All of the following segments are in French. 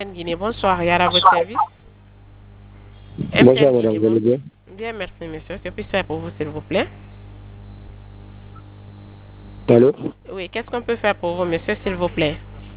Guinée, bonsoir, Yara, à votre service. Bonsoir, MTN madame, Guinée, vous allez bien? bien, merci, monsieur. Que puis-je faire pour vous, s'il vous plaît? Allô? Oui, qu'est-ce qu'on peut faire pour vous, monsieur, s'il vous plaît?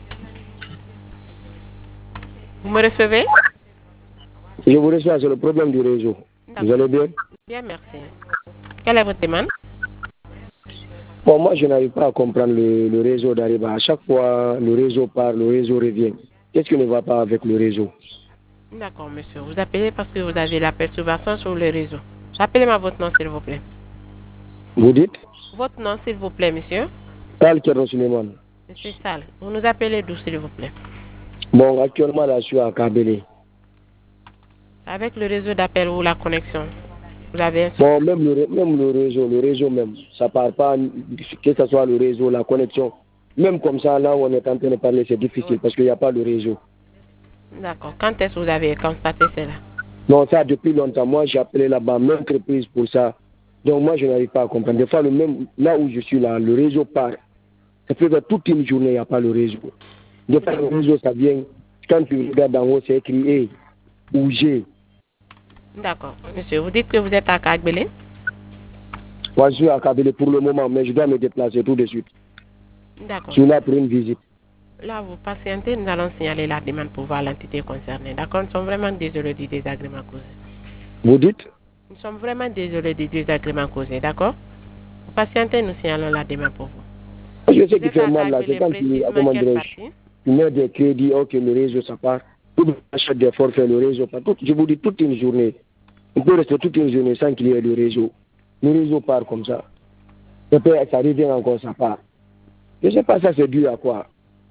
Vous me recevez? Je vous reçois sur le problème du réseau. Vous D'accord. allez bien? Bien, merci. Quelle est votre demande? Bon, moi, je n'arrive pas à comprendre le réseau d'Ariba. À chaque fois, le réseau part, le réseau revient. Qu'est-ce qui ne va pas avec le réseau? D'accord, monsieur. Vous appelez parce que vous avez la perturbation sur le réseau. Rappelez-moi votre nom, s'il vous plaît. Vous dites? Votre nom, s'il vous plaît, monsieur. Tal Kerno Suleiman. Monsieur Sall. Vous nous appelez d'où, s'il vous plaît? Bon, actuellement, là, je suis à Kabele. Avec le réseau d'appel ou la connexion, vous avez un souci? Bon, même le réseau même, ça part pas, que ce soit le réseau, la connexion. Même comme ça, là où on est en train de parler, c'est difficile Oui. parce qu'il n'y a pas de réseau. D'accord. Quand est-ce que vous avez constaté cela? Non, ça, depuis longtemps, moi, j'ai appelé là-bas, même entreprise pour ça. Donc, moi, je n'arrive pas à comprendre. Des fois, là où je suis là, le réseau part. Ça fait que toute une journée, il n'y a pas le réseau. Des fois, le réseau, ça vient. Quand tu regardes en haut, c'est écrit A ou G. D'accord. Monsieur, vous dites que vous êtes à Kagbele? Moi, je suis à Kabele pour le moment, mais je dois me déplacer tout de suite. D'accord. Je suis là pour une visite. Là, vous patientez, nous allons signaler la demande pour voir l'entité concernée. D'accord? Nous sommes vraiment désolés du désagrément causé. Vous dites? Nous sommes vraiment désolés du désagrément causé. D'accord? Vous patientez, nous signalons la demande pour vous. Je sais Vous qu'il êtes fait à mal là, c'est Kagbele quand tu, précisément comment quelle dirais-je, partie? tu mets des crédits, ok, le réseau, ça part. Tout achète des forfaits, le réseau part. Je vous dis, toute une journée. On peut rester toute une journée sans qu'il y ait le réseau. Le réseau part comme ça. Après, ça revient encore, ça part. Je ne sais pas, ça c'est dû à quoi.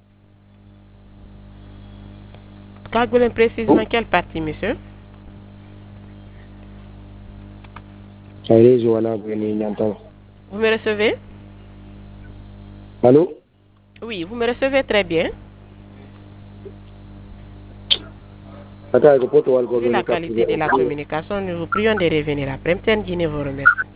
Kagbele précisément quelle partie, monsieur? Ça réseau, voilà, vous venez entendre. Vous me recevez? Allô? Oui, vous me recevez très bien. Attends, je peux te voir le Vu la communication. qualité de la communication, nous vous prions de revenir après. MTN Guinée vous remercie.